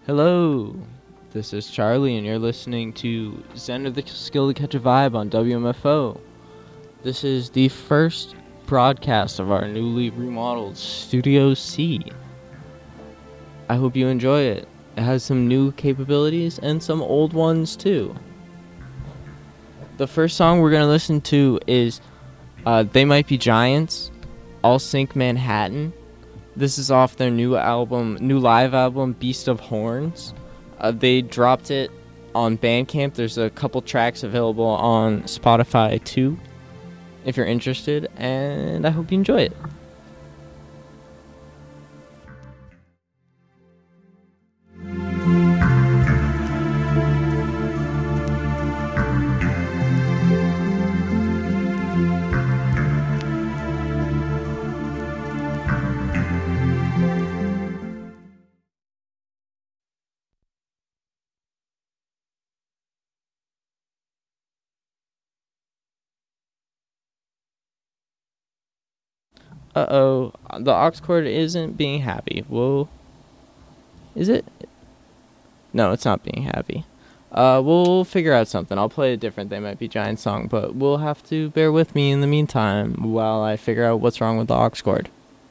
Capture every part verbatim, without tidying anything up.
Hello, this is Charlie, and you're listening to Zen of the Skill to Catch a Vibe on W M F O. This is the first broadcast of our newly remodeled Studio C. I hope you enjoy it. It has some new capabilities and some old ones too. The first song we're going to listen to is uh, They Might Be Giants, All Sync Manhattan. This is off their new album, new live album, Beast of Horns. Uh, they dropped it on Bandcamp. There's a couple tracks available on Spotify too, if you're interested, and I hope you enjoy it. Uh-oh, the aux cord isn't being happy. Whoa. Is it? No, it's not being happy. Uh, we'll figure out something. I'll play a different They Might Be Giant song, but we'll have to bear with me in the meantime while I figure out what's wrong with the aux cord.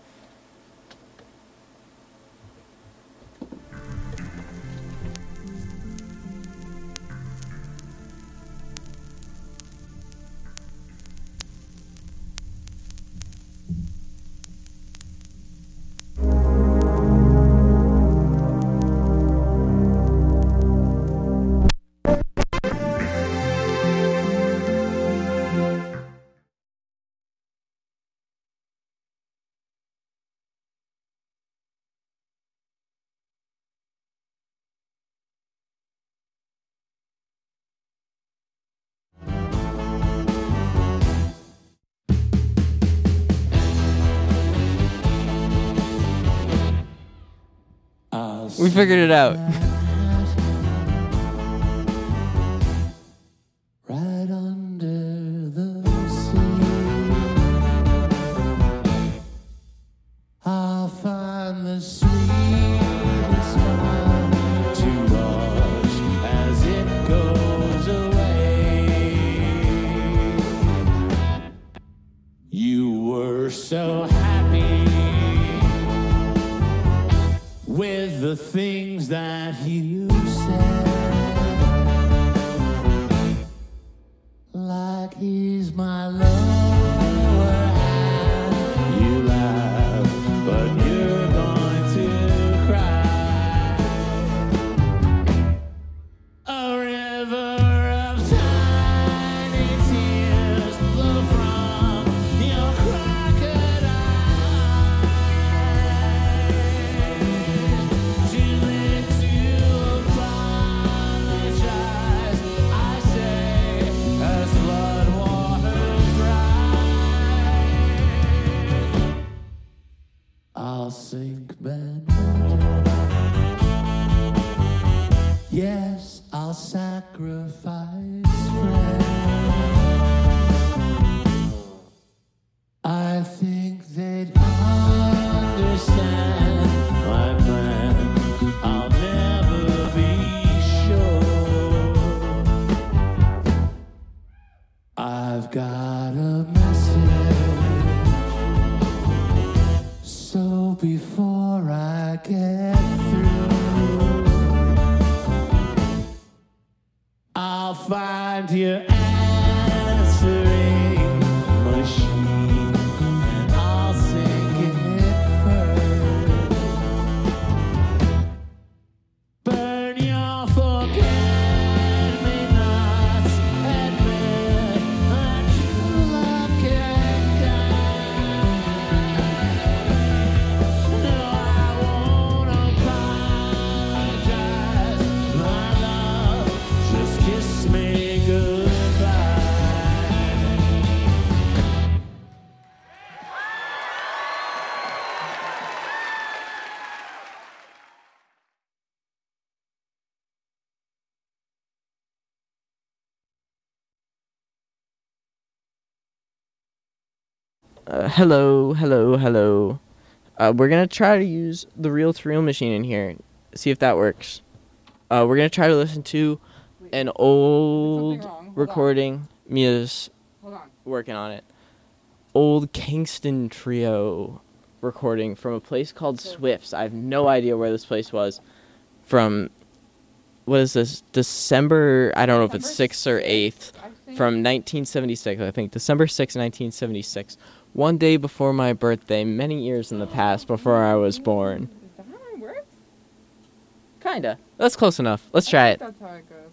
We figured it out. Right under the sea, I'll find the sweetest smile to watch as it goes away. You were so happy with the things that you said, like he's my lower half. You laugh, but you're going to cry. A river of tiny tears flow from your crocodile. I'll sink Manhattan. Yes, I'll sacrifice friends. I think they'd understand my plan. I'll never be sure. I've got a message. So before I get through, I'll find your answering machine and I'll sink it first. Burn your forget-me-nots, admit my true love can die. No, I won't apologize, my love, just kiss me goodbye. Uh, hello, hello, hello. Uh, we're gonna try to use the reel-to-reel machine in here. See if that works. Uh, we're gonna try to listen to an old recording. Mia's Hold on. working on it. Old Kingston Trio recording from a place called Swift's. I have no idea where this place was. From, what is this? December, I don't know if it's sixth or eighth. From nineteen seventy-six, I think. December sixth, nineteen seventy-six. One day before my birthday, many years in the past, before I was born. Is that how it works? Kinda. That's close enough. Let's try it. That's how it goes.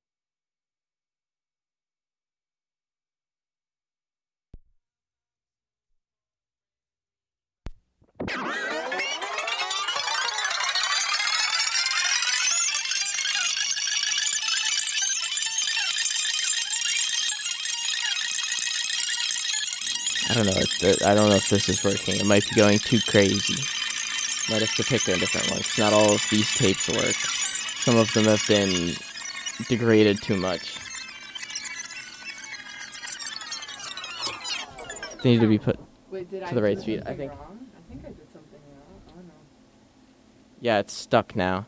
I don't know. If I don't know if this is working. It might be going too crazy. Might have to pick a different one. 'Cause not all of these tapes work. Some of them have been degraded too much. They need to be put. Wait, did To I the right do speed, I something think. wrong? I think I did something wrong. Oh no. Yeah, it's stuck now.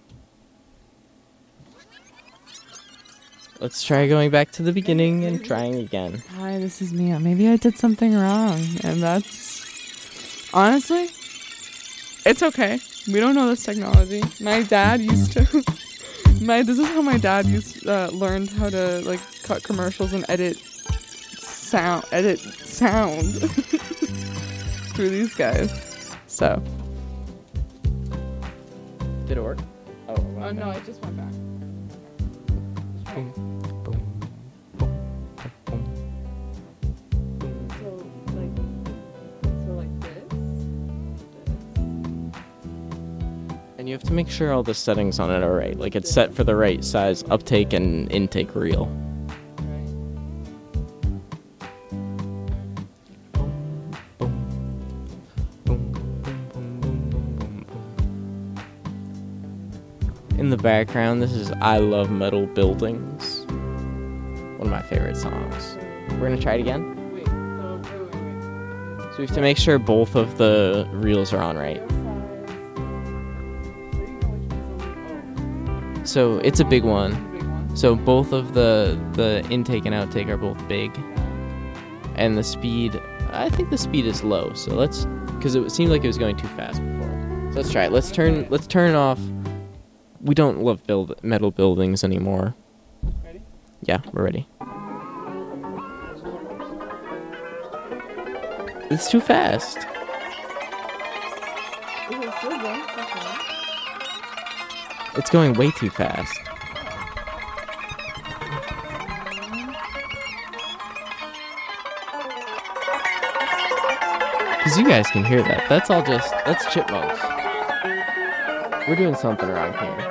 Let's try going back to the beginning and trying again. Hi, this is Mia. Maybe I did something wrong, and that's honestly, it's okay. We don't know this technology. My dad used to. my this is how my dad used uh, learned how to like cut commercials and edit sound, edit sound through these guys. So. Did it work? Oh, Oh no, it just went back. Boom, boom, boom, boom, boom. So like, so like this. And you have to make sure all the settings on it are right. Like it's set for the right size uptake and intake reel. In the background, this is I Love Metal Buildings. One of my favorite songs. We're gonna try it again. Wait, so wait, wait, wait. So we have to make sure both of the reels are on right. So it's a big one. So both of the the intake and outtake are both big. And the speed, I think the speed is low. So let's, because it seemed like it was going too fast before. So let's try it. Let's turn let's turn off. We don't love build metal buildings anymore. Ready? Yeah, we're ready. It's too fast. Is it still going? Okay. It's going way too fast. Because you guys can hear that. That's all just, that's chipmunks. We're doing something wrong here.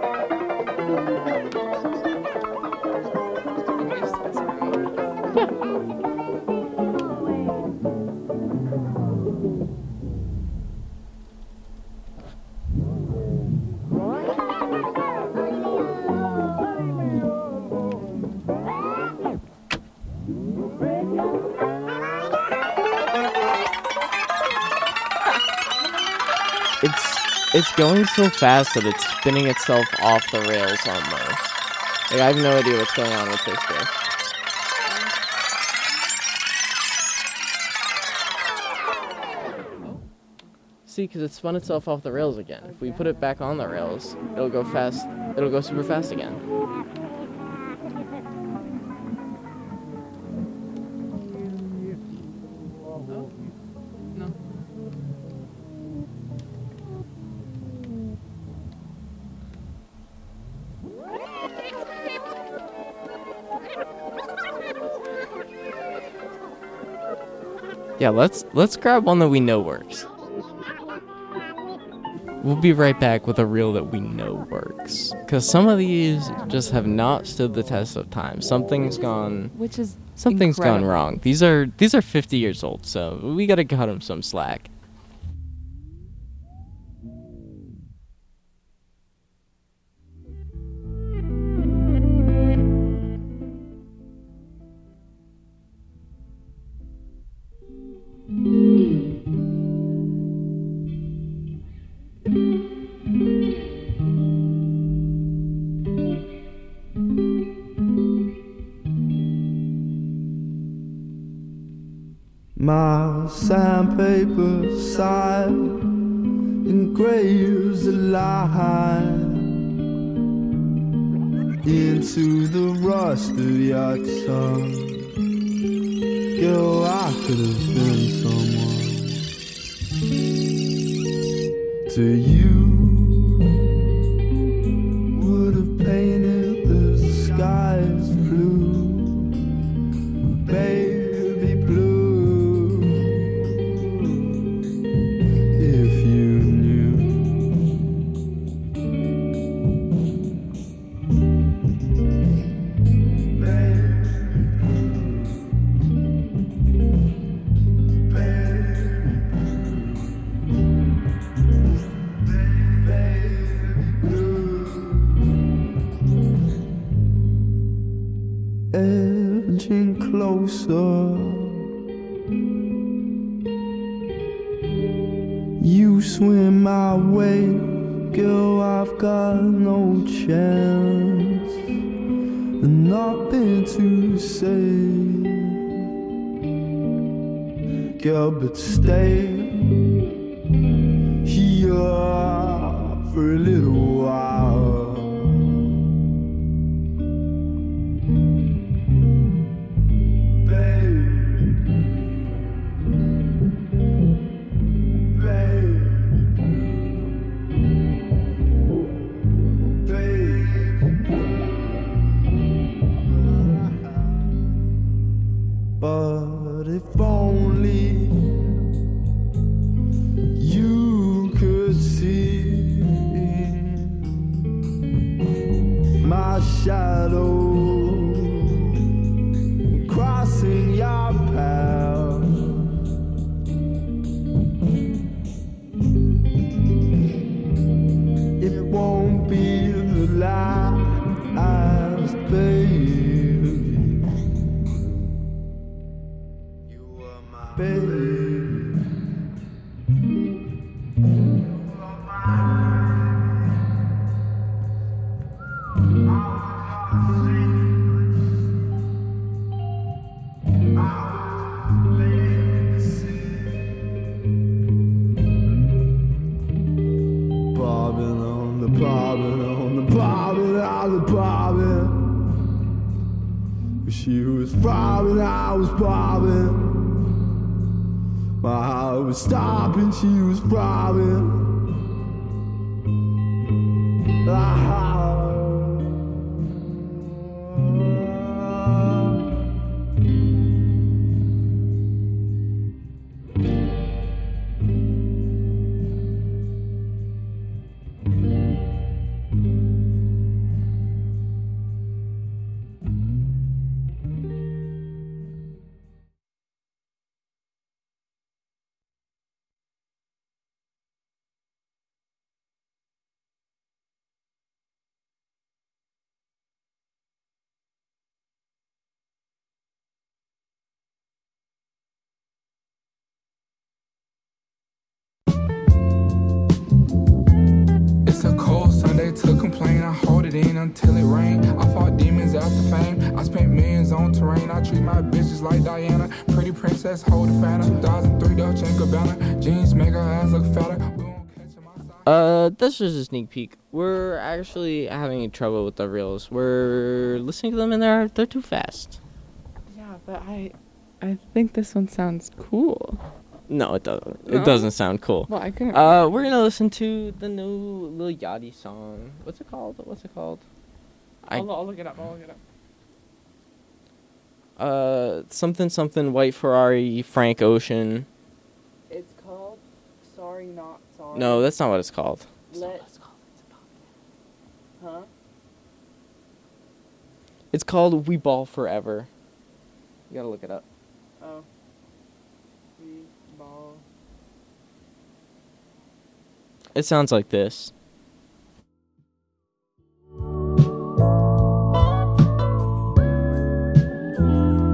It's it's going so fast that it's spinning itself off the rails almost. Like, I have no idea what's going on with this thing. See, because it spun itself off the rails again. If we put it back on the rails, it'll go fast. It'll go super fast again. No. Yeah, let's let's grab one that we know works. We'll be right back with a reel that we know works. Because some of these just have not stood the test of time. Something's gone. Which is Something's gone incredible. wrong. These are these are fifty years old, so we gotta cut them some slack. on sandpaper side engraves a line into the rust of your tongue. Girl, I could have been someone to you. Would have painted the skies blue, baby blue, if you knew. Edging closer, you swim my way, girl, I've got no chance, nothing to say, girl, but stay here for a little while. But if only you could see my shadow crossing your path, it won't be the last, baby. Baby, bobbing on the bobbing on the bobbing on the bobbing. She was bobbing, I was bobbing. My heart was stopping, she was throbbing. Ah. To complain, I hold it in until it rain. I fought demons after fame. I spent millions on terrain. I treat my bitches like Diana. Pretty princess, hold the Fanta. two thousand three Dolce and Gabbana. Jeans make her ass look fatter. We won't catch him outside. Uh, that's just a sneak peek. We're actually having trouble with the reels. We're listening to them and they're they're too fast. Yeah, but I, I think this one sounds cool. No, it doesn't. No? It doesn't sound cool. Well, I couldn't. Uh, we're gonna listen to the new Lil Yachty song. What's it called? What's it called? I I'll, I'll look it up. I'll look it up. uh something something White Ferrari Frank Ocean. It's called Sorry Not Sorry. No, that's not what it's called. Let. Huh? It's called We Ball Forever. You gotta look it up. Oh. We ball. It sounds like this.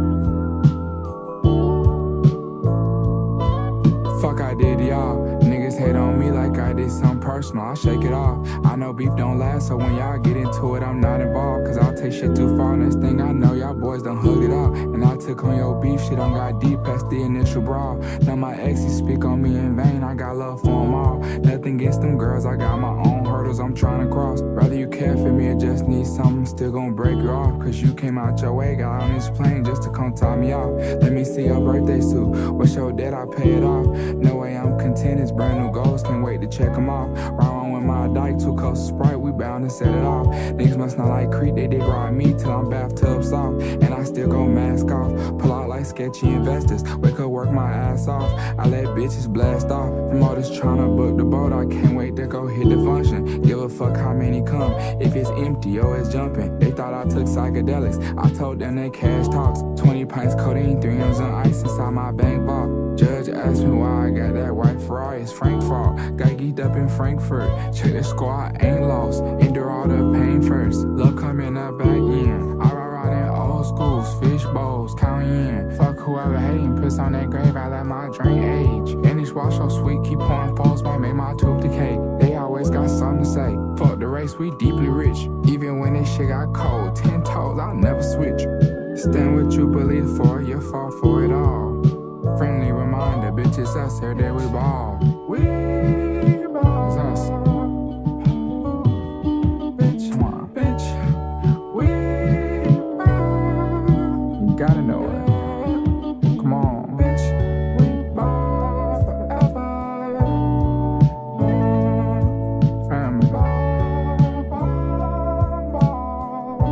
Fuck I did, y'all. Niggas Niggas hate on me like I did something personal, I shake it off. I know beef don't last, so when y'all get into it, I'm not involved. Cause I'll take shit too far, next thing I know, y'all boys done hugged it out. And I took on your beef, shit on got deep past the initial brawl. Now my exes speak on me in vain, I got love for them all. Nothing against them girls, I got my own hurdles I'm trying to cross. Rather you care for me or just need something, still gonna break you off. Cause you came out your way, got on this plane just to come top me off. Let me see your birthday suit, what's your debt, I pay it off. No way I'm content, it's brand new goals, can't wait to check them off. Right on with my dyke, too close to Sprite, we bound to set it off. Niggas must not like Creek, they dig ride me till I'm bathtub soft. And I still go mask off, pull out like sketchy investors. Wake up, work my ass off, I let bitches blast off. From all this tryna book the boat, I can't wait to go hit the function. Give a fuck how many come, if it's empty or it's jumping. They thought I took psychedelics, I told them they cash talks. Twenty pints codeine, three M's and ice inside my bank vault. Judge asked me why I got that white Ferrari, it's Frank's fault. Got geeked up in Frankfurt, check the squad, ain't lost. Endure all the pain first, love coming up back in. I ride around in old schools, fish bowls, count in. Fuck whoever hating, piss on that grave, I let my drink age. And this wash so sweet, keep pouring falls, might make my tooth decay. They always got something to say, fuck the race, we deeply rich. Even when this shit got cold, ten toes, I'll never switch. Stand what you believe for, you fall for it all. Friendly reminder, bitch, it's us, every day we ball. We ball. It's us. Bitch, come on. Bitch, we ball. You gotta know it. Come on. Bitch, we ball forever. Family. Ball, ball, ball.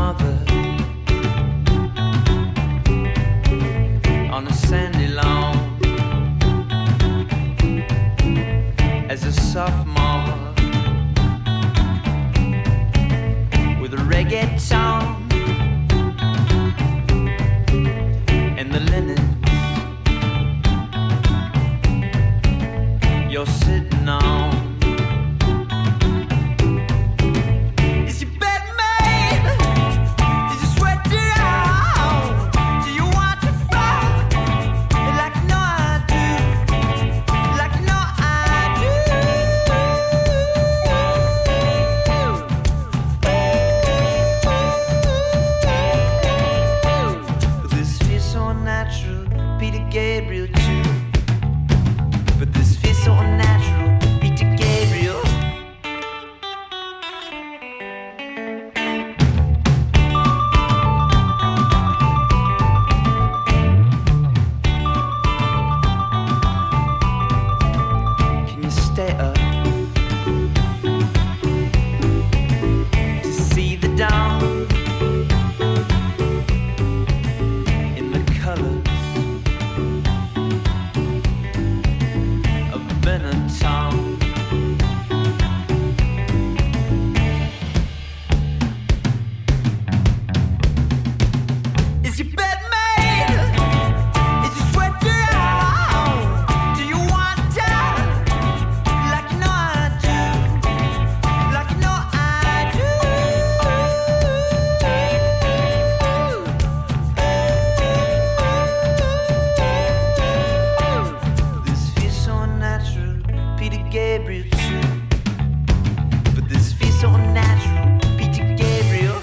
mother on a sandy lawn as a sophomore with a reggaeton and the linen you're sitting on. Is your bed made? Is your sweat down? Do you want to fall? Like you know I do. Like you know I do. But this feels so natural, Peter Gabriel too. But this feels so unnatural, Peter Gabriel. Can you stay up to see the dawn in the colors of Benetton? Is your bed made? Is your sweat down? Do you want to die? Like you know I do. Like you know I do. This feels so natural, Peter Gabriel too. But this feels so unnatural, Peter Gabriel.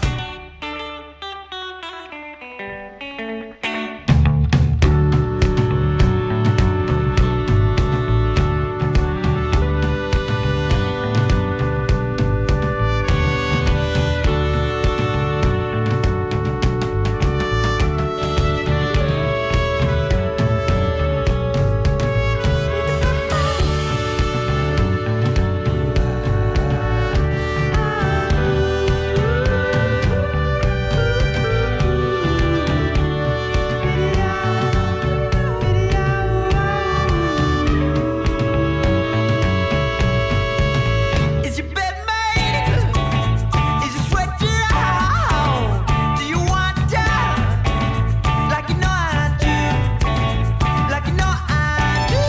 Is your bed made? Is your sweat down? Do you want to die? Like you know I do. Like you know I do.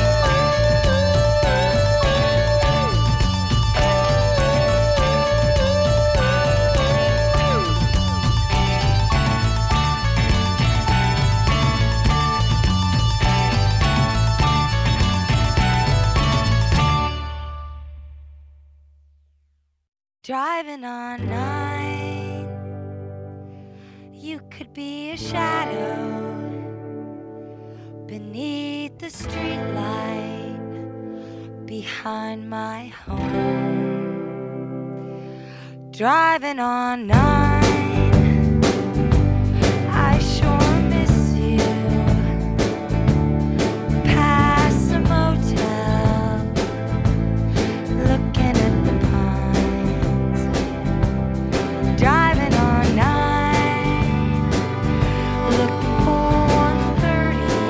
Driving on nine, you could be a shadow beneath the streetlight behind my home. Driving on nine, I sure miss you. Past the motel, looking at the pines. Driving on nine, looking for one thirty.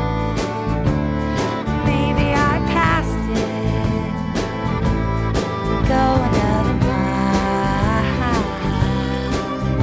Maybe I passed it. Go another mile.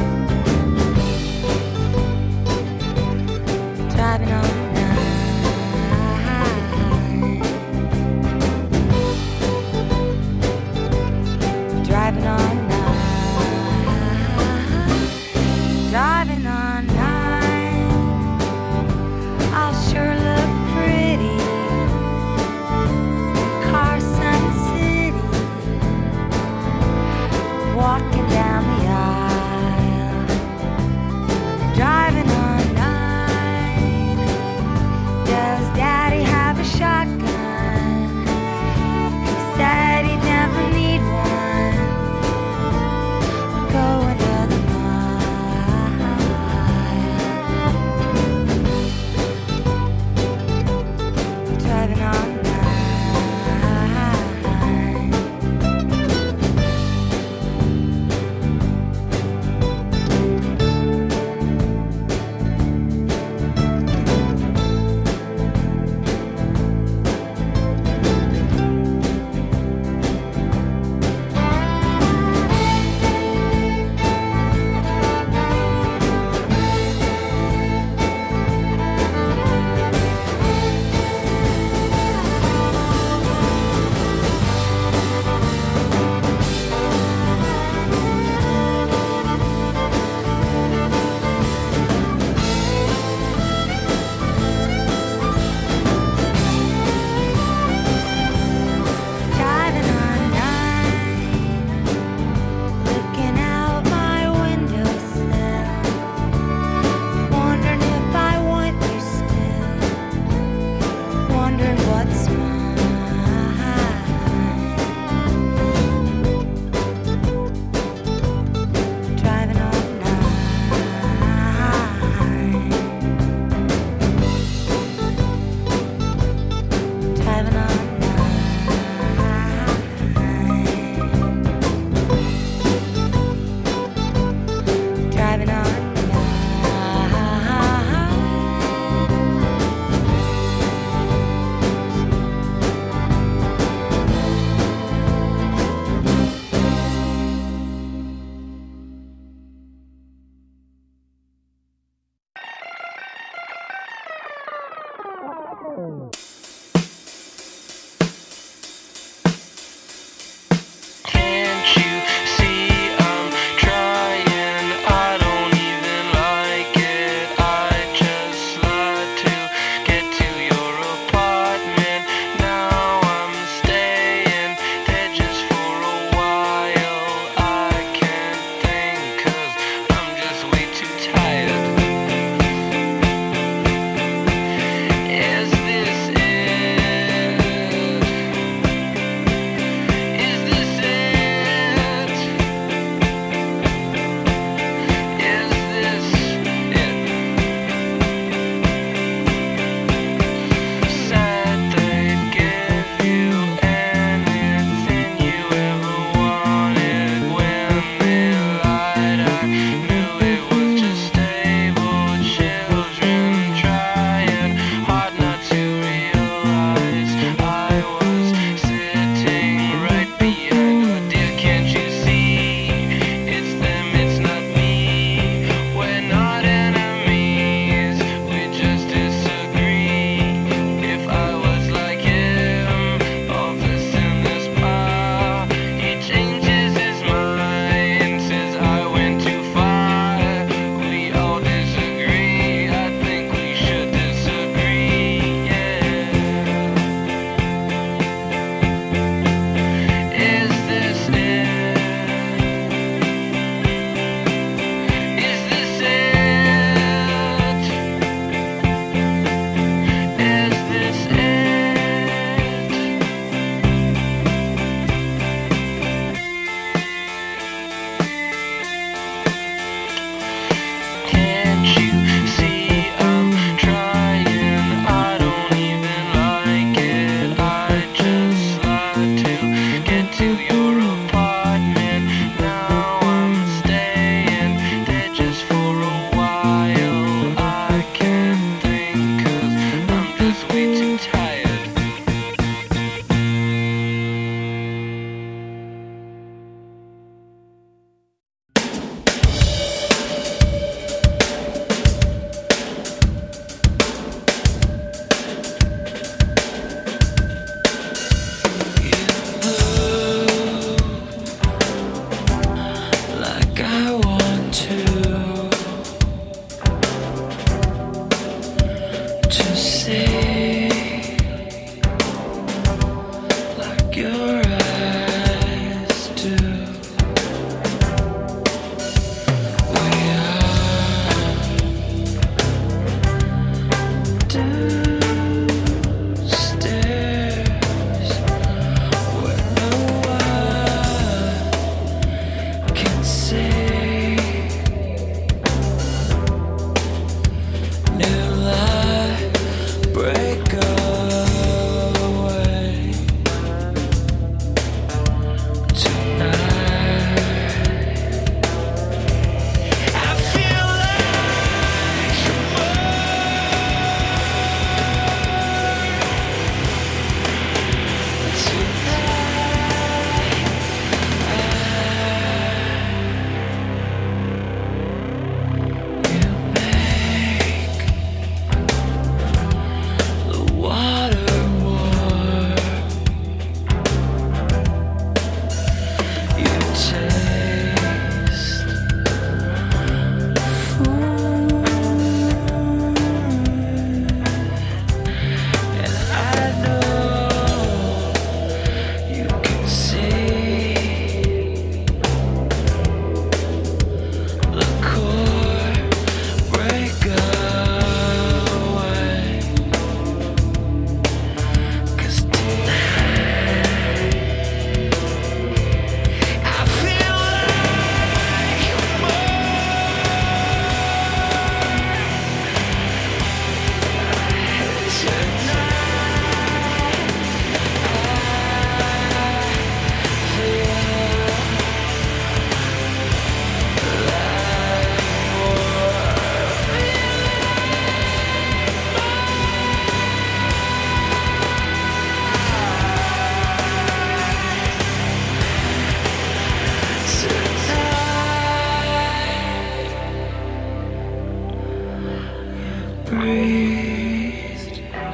breathed,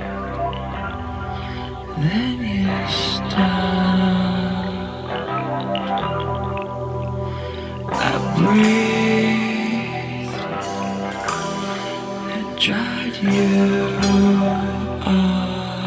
then you stopped. I breathed and dried you off.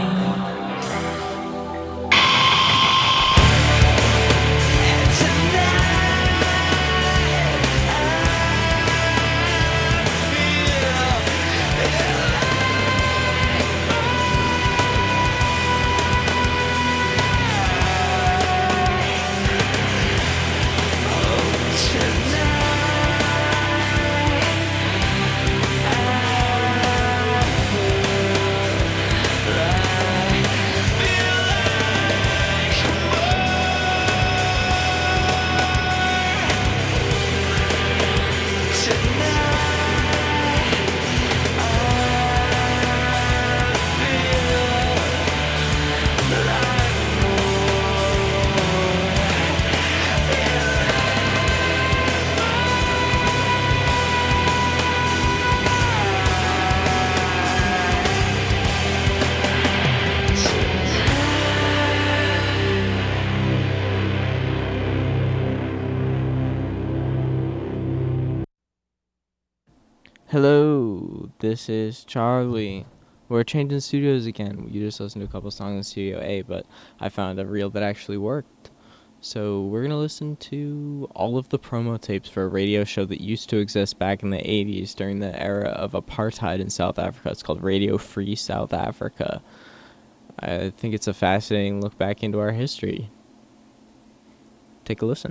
Hello, this is Charlie. We're changing studios again. You just listened to a couple songs in Studio A, but I found a reel that actually worked. So we're going to listen to all of the promo tapes for a radio show that used to exist back in the eighties during the era of apartheid in South Africa. It's called Radio Free South Africa. I think it's a fascinating look back into our history. Take a listen.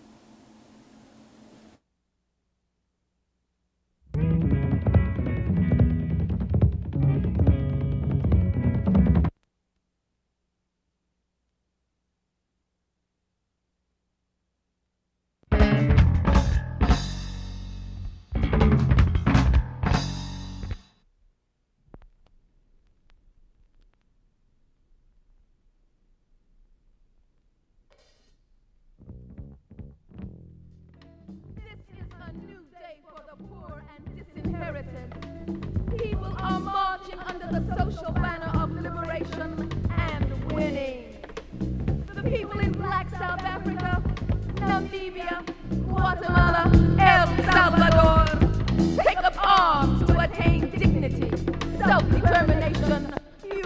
People are marching under the social banner of liberation and winning. The people in Black South Africa, Namibia, Guatemala, El Salvador take up arms to attain dignity, self-determination. You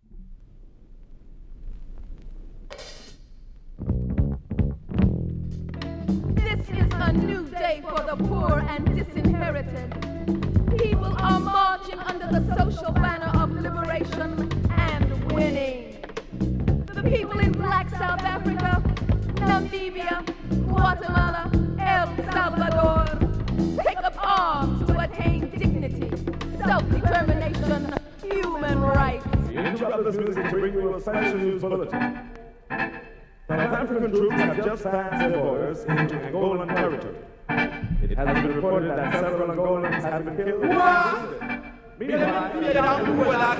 This is a new day for the poor and disinherited. People are marching under the social banner of liberation and winning. The people in Black South Africa, Namibia, Guatemala, El Salvador take up arms to attain dignity, self-determination, human rights. We interrupt this music to bring you a special news bulletin. South African troops have just passed their borders into Angolan territory. It has been reported that several Angolans have been killed. Meanwhile,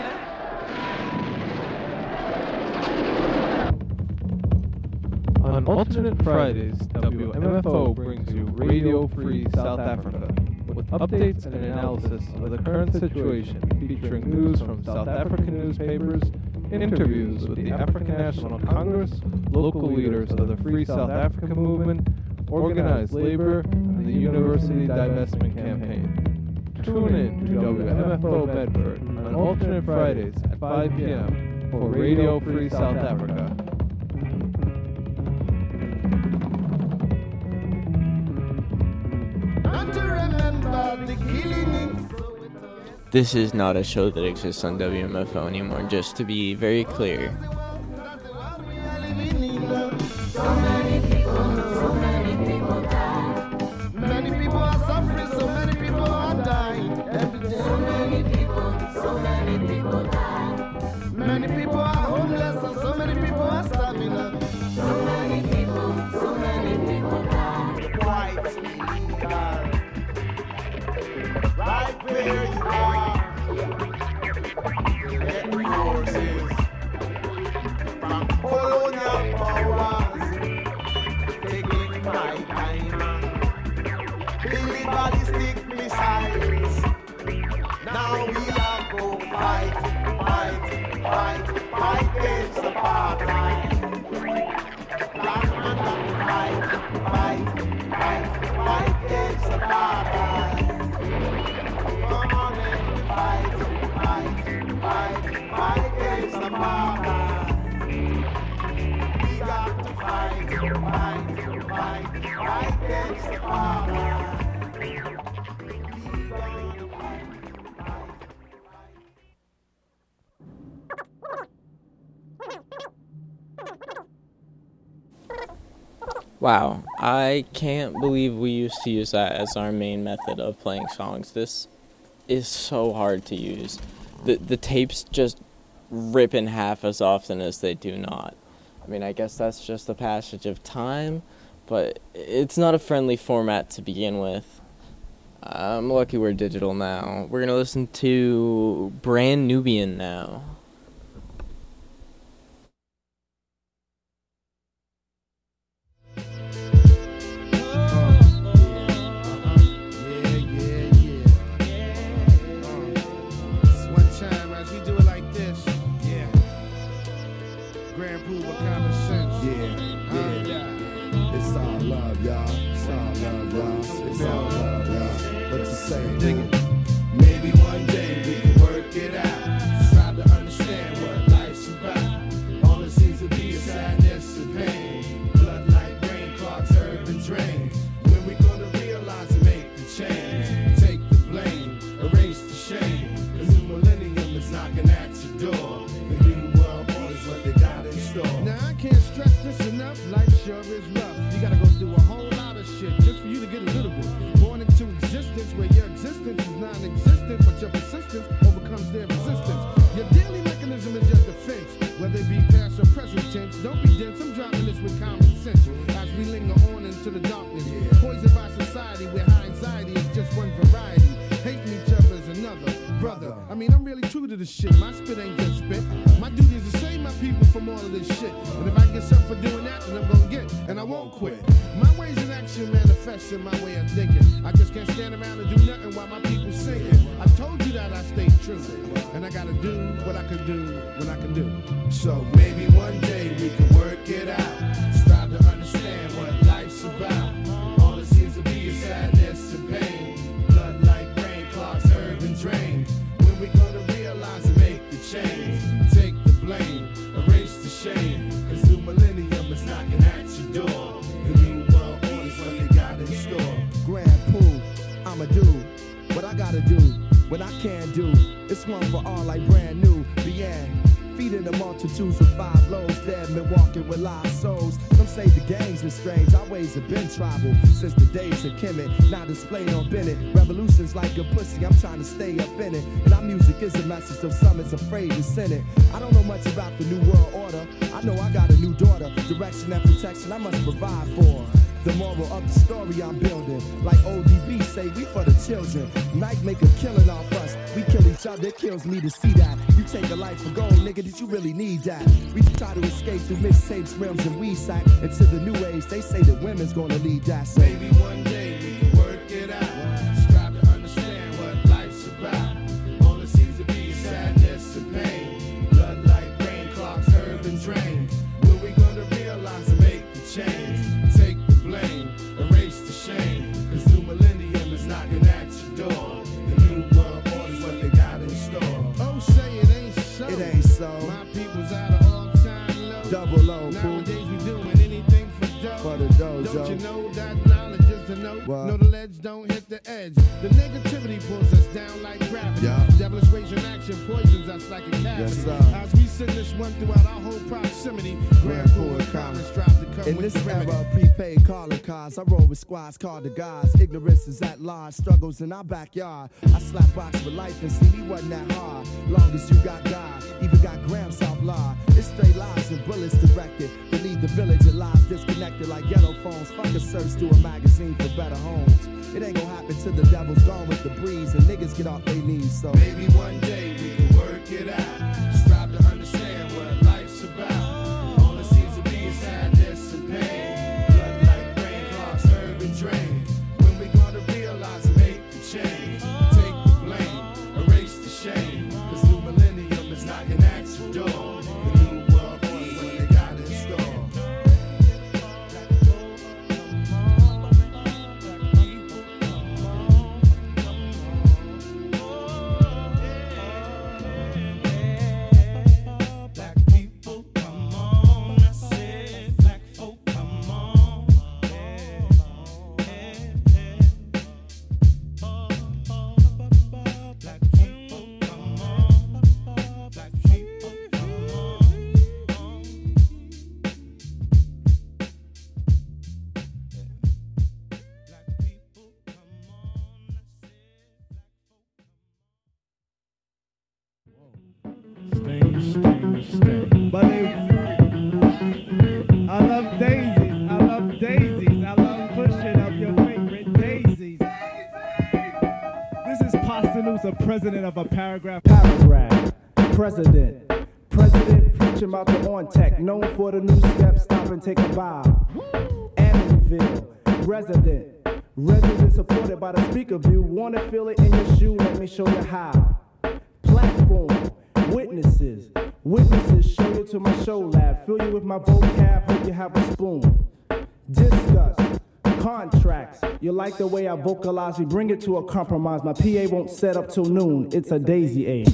on alternate Fridays, W M F O brings you Radio Free South Africa with updates and analysis of the current situation, featuring news from South African newspapers, interviews with the African National Congress, local leaders of the Free South Africa movement, organized labor, and the University Divestment Campaign. Tune in to W M F O Bedford on alternate Fridays at five p.m. for Radio Free South Africa. This is not a show that exists on W M F O anymore, just to be very clear. So many people, so many people die. Many people are suffering, so many people are dying every day. So many people, so many people die. Many people are homeless and so many people are starving. So many people, so many people die. White illegal, right where you are. Get forces from colonial powers taking my time. Billy ballistic missiles Now we are go fight, fight, fight, fight against apartheid. Black man don't fight, fight, fight, fight against apartheid. Come on and fight, fight, fight, fight against apartheid. We got to fight, fight, fight, fight against apartheid. Wow, I can't believe we used to use that as our main method of playing songs. This is so hard to use. The the tapes just rip in half as often as they do not. I mean, I guess that's just the passage of time, but it's not a friendly format to begin with. I'm lucky we're digital now. We're gonna listen to Brand Nubian now. Maybe one day we can work it out. Try to understand what life's about. All it seems to be is sadness and pain. Blood like rain clogs herb and drain. When we gonna realize and make the change? Take the blame, erase the shame. Cause the millennium is knocking at your door. The new world order is what they got in store. Now I can't stress this enough. Life sure is rough. You gotta go through a whole lot of shit just for you to get a little bit. Born into existence where your existence is non-existent, but your persistence overcomes their resistance. Your daily mechanism is your defense, whether it be past or present tense. Don't be dense, I'm dropping this with common sense. As we linger on into the darkness, poisoned by society where high anxiety is just one variety. Hating each other is another. Brother, I mean, I'm really true to this shit. My spit ain't just spit. My duty is to save my people from all of this shit. And if I get something for doing that, then I'm gonna get, and I won't quit. My ways in action manifest in my way of thinking. I just can't stand around and do nothing while my people singing. I told you that I stay true, and I gotta do what I can do when I can do. So maybe one day we can work it out. Strive to understand what life's about. All it seems to be is sadness and pain. Blood like rain clogs herb and drain. When we gonna realize and make the change? Take the blame, erase the shame. Cause the millennium is knocking at your door. The new world order's what they got in store. Grand Pool, I'ma do what I gotta do, what I can do. It's one for all like brand new, Bien. Feeding the multitudes with five loaves, dead men walking with live souls. Some say the gangs are strange, our ways have been tribal since the days of Kemet, now displayed on Bennett. Revolutions like a pussy, I'm trying to stay up in it. And our music is a message, though some is afraid to send it. I don't know much about the new world order, I know I got a new daughter. Direction and protection I must provide for. The moral of the story I'm building, like O D B say, we for the children. Night make a killing off us, we kill each other, it kills me to see that. You take a life for gold, nigga, did you really need that? We try to escape through mixtapes, rims, and weed sack. Into the new age, they say that women's gonna lead that. So maybe one day we can work it out. Strive to understand what life's about. All it seems to be is sadness and pain. Blood like rain clogs herb and drain. When we gonna realize and make the change? Take the blame, erase the shame. Cause the millennium is knocking at your door. The new world order's what they got in store. Oh, say it ain't so. It ain't so. My people's at an all-time low. Double O, nowadays we doing anything for dough. For the dojo. Don't you know that knowledge is the note? What? No, the ledge don't hit the edge. The negativity pulls us down like gravity. Yeah. Devilish ways in action poisons us like a cavity. Yes, sir. As we send this one throughout our whole proximity, Grand Pool and common strive to come In with this remedy. era of prepaid calling cards, I roll with squads called the gods. Ignorance is at large, struggles in our backyard. I slap box with life and see me wasn't that hard. Long as you got God, even got grams South Law. It's straight lives and bullets directed. They lead the village at lives disconnected like ghetto phones. Fuck a search through a magazine for better homes. It ain't gonna happen till the devil's gone with the breeze and niggas get off their knees. So maybe one day we can work it out. Strive to understand what life's about. All it seems to be is sadness and pain. Blood like rain clogs herb and drain. When we gonna realize and make the change? Take the blame, erase mistake. But they, I love daisies, I love daisies, I love pushing up your favorite daisies. This is Pastanusa, president of a paragraph. Paragraph, president. President preaching about the on-tech, known for the new step, stop and take a bow. Amityville, resident. Resident supported by the speaker view. Wanna feel it in your shoe? Let me show you how. Platform, witnesses. Witnesses show you to my show lab. Fill you with my vocab, hope you have a spoon. Discuss, contracts. You like the way I vocalize, we bring it to a compromise. My P A won't set up till noon, it's a daisy age.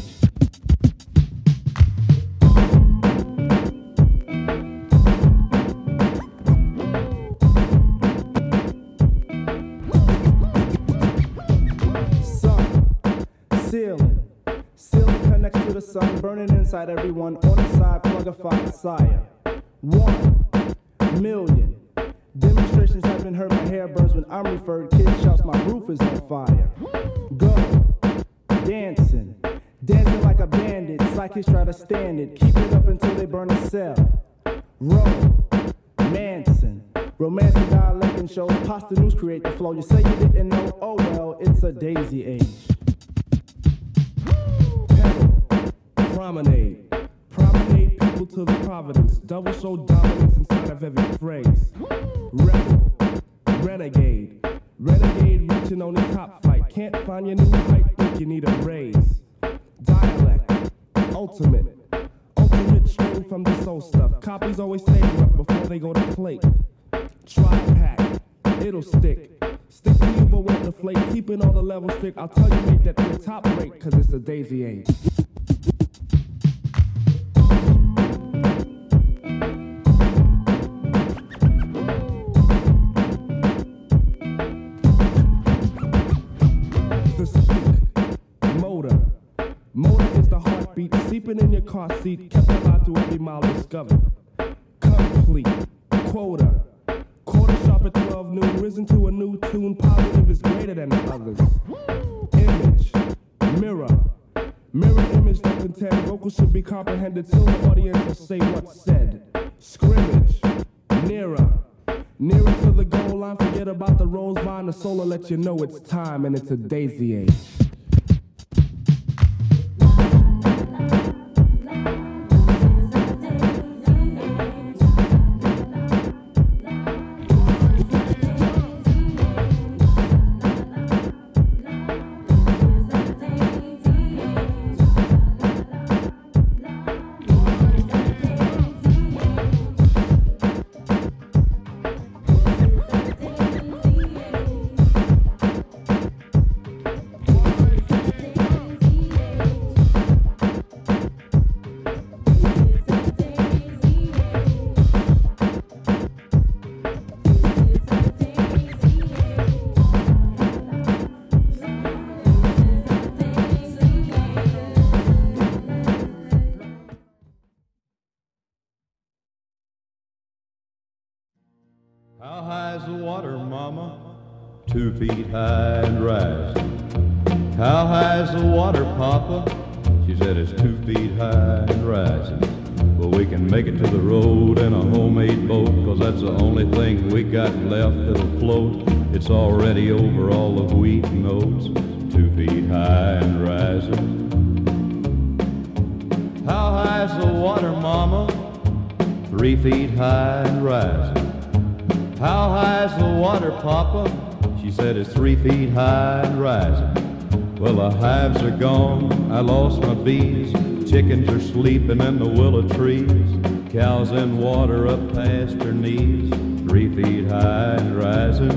Ceiling. Ceiling connects to the sun, burning inside everyone. On the side, plug a fire, sire. One million. Demonstrations have been heard, my hair burns when I'm referred. Kid shouts, my roof is on fire. Go. Dancing. Dancing like a bandit. Psychics try to stand it. Keep it up until they burn a cell. Roll. Manson. Romancing dialect and shows. Pasta News create the flow. You say you didn't know? Oh well, it's a daisy age. Promenade, promenade people to the providence. Double show dominance inside of every phrase. Rebel, renegade, renegade reaching on the top flight. Can't find your new height, think you need a raise. Dialect, ultimate, ultimate strain from the soul stuff. Copies always stay rough before they go to plate. Try pack, it'll stick. Stick to you but won't deflate. Keeping all the levels strict. I'll tell you mate that we're top rate, cause it's a daisy age. Sleeping in your car seat, kept alive through every mile discovered. Complete, quota, quarter sharp at twelve noon, risen to a new tune, positive is greater than the others. Image, mirror, mirror image that contend, vocals should be comprehended till the audience will say what's said. Scrimmage, nearer, nearer to the goal line, forget about the rose vine, the soul will let you know it's time and it's a daisy age. How high is the water, Mama? Two feet high and rising. How high is the water, Papa? She said it's two feet high and rising. Well, we can make it to the road in a homemade boat, 'cause that's the only thing we got left that'll float. It's already over all the wheat and oats. Two feet high and rising. How high is the water, Mama? Three feet high and rising. How high is the water, Papa? She said it's three feet high and rising. Well, the hives are gone, I lost my bees. Chickens are sleeping in the willow trees. Cows in water up past her knees. Three feet high and rising.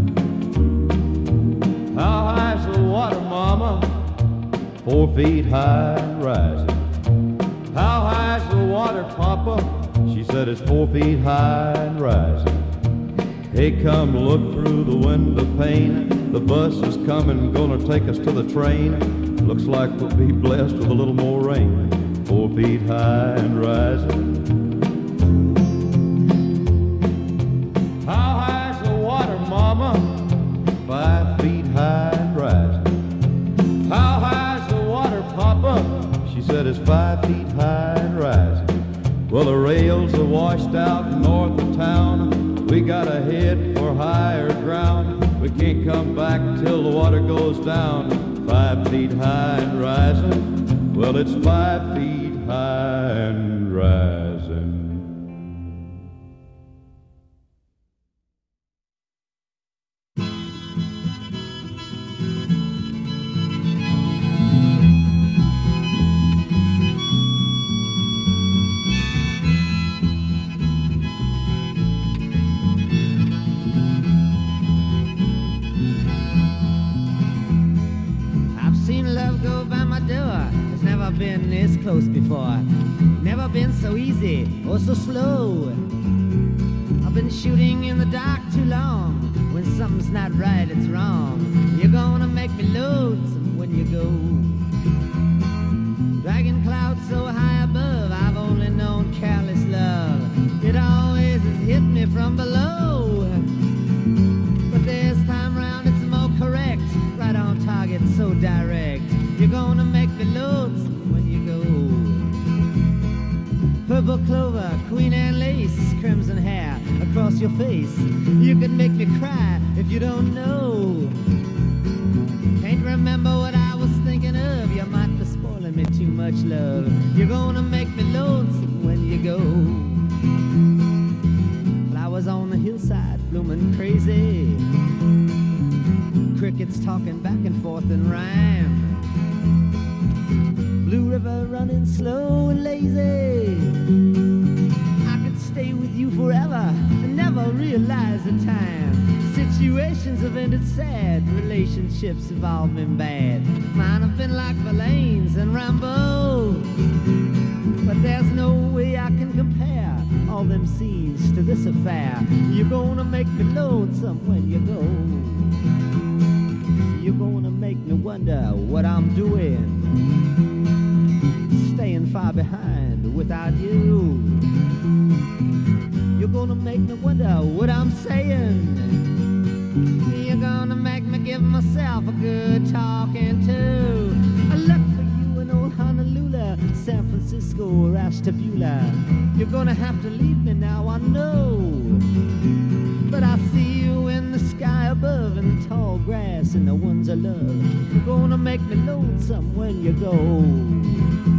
How high is the water, Mama? Four feet high and rising. How high is the water, Papa? She said it's four feet high and rising. Hey, come look through the window pane. The bus is coming, gonna take us to the train. Looks like we'll be blessed with a little more rain. Four feet high and rising. How high is the water, Mama? Five feet high and rising. How high is the water, Papa? She said it's five feet high and rising. washed out north of town. We gotta head for higher ground. We can't come back till the water goes down. Five feet high and rising. Well, it's five feet high and rising. I've seen love go by my door. It's never been this close before. Never been so easy or so slow. I've been shooting in the dark too long. When something's not right, it's wrong. You're gonna make me lonesome when you go. Dragging clouds so high above, I've only known careless love. It always has hit me from below. But this time round it's more correct. Right on target, so direct. You're gonna make me lonesome when you go. Purple clover, queen and lace, crimson hair across your face. You can make me cry if you don't know. Can't remember what I was thinking of. You might be spoiling me too much, love. You're gonna make me lonesome when you go. Flowers on the hillside blooming crazy. Crickets talking back and forth in rhyme. Blue river running slow and lazy. I could stay with you forever and never realize the time. Situations have ended sad, relationships have all been bad. Mine have been like Verlaine's and Rambo. But there's no way I can compare all them scenes to this affair. You're gonna make me lonesome when you go. You're gonna make me wonder what I'm doing, staying far behind without you. You're gonna make me wonder what I'm saying. You're gonna make me give myself a good talking to. I look for you in old Honolulu, San Francisco, or Ashtabula. You're gonna have to leave me now, I know. But I see you in the sky above, in the tall grass and the ones I love. You're gonna make me lonesome when you go.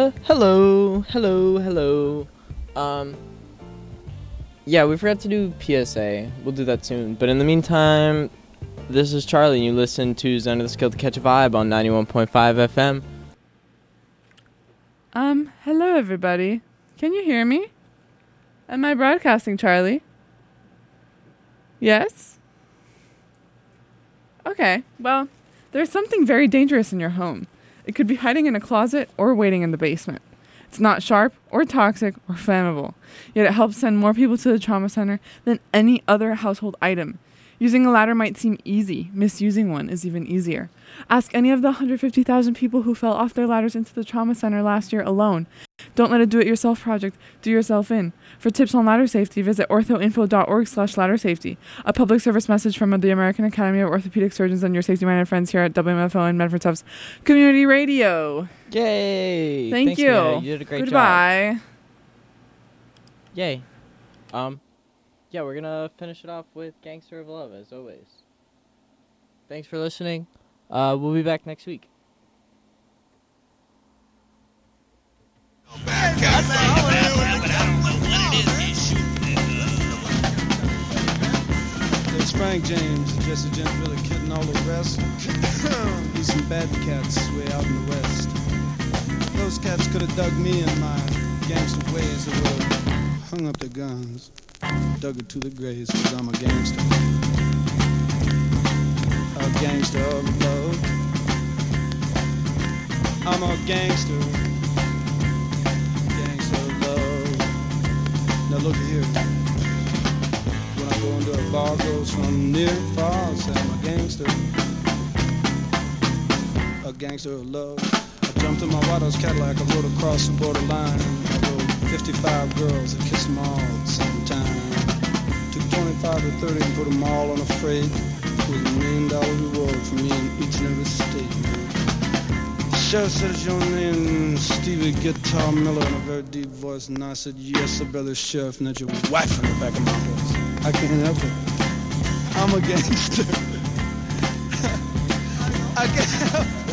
Uh, hello, hello, hello. Um, yeah, we forgot to do P S A. We'll do that soon. But in the meantime, this is Charlie, and you listen to Zen of the Skill to Catch a Vibe on ninety-one point five F M. Um, hello everybody. Can you hear me? Am I broadcasting, Charlie? Yes? Okay, well, there's something very dangerous in your home. It could be hiding in a closet or waiting in the basement. It's not sharp or toxic or flammable, yet it helps send more people to the trauma center than any other household item. Using a ladder might seem easy. Misusing one is even easier. Ask any of the one hundred fifty thousand people who fell off their ladders into the trauma center last year alone. Don't let a do-it-yourself project do yourself in. For tips on ladder safety, visit orthoinfo.org slash ladder safety. A public service message from the American Academy of Orthopedic Surgeons and your safety-minded friends here at W M F O and Medford Tufts Community Radio. Yay! Thank Thanks, you. Mary. You did a great Goodbye. job. Yay. Um, yeah, we're gonna finish it off with Gangster of Love, as always. Thanks for listening. Uh, we'll be back next week. There's Frank James, Jesse James, Billy Kid, and all the rest. These some bad cats way out in the west. Those cats could have dug me in my gangster ways. They would have hung up their guns, dug it to the graves, because I'm a gangster. A gangster of love. I'm a gangster. Gangster of love. Now look here. When I go into a bar, goes from near and far, I'll say I'm a gangster. A gangster of love. I jumped in my White House Cadillac, I rode across the borderline. I rode fifty-five girls, I kissed them all at the same time. Took twenty-five to thirty and put them all on a freight. With a million dollar reward for me in each and every state. The sheriff said, "Is your name Stevie Guitar Miller?" in a very deep voice, and I said, "Yes, sir, brother sheriff," and that's your wife in the back of my voice. I can't help it. I'm a gangster. I can't help it.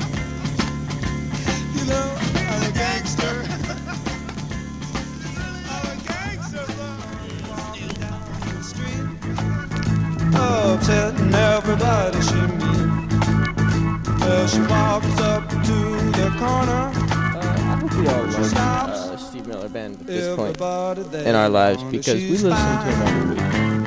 You know, I'm a gangster. I'm a gangster. Walking down the street. Oh, telling everybody she meet. Well, she walks up to the corner. Uh, I hope we all love uh, Steve Miller Band at this point Everybody there in our lives, because we listen to him every week.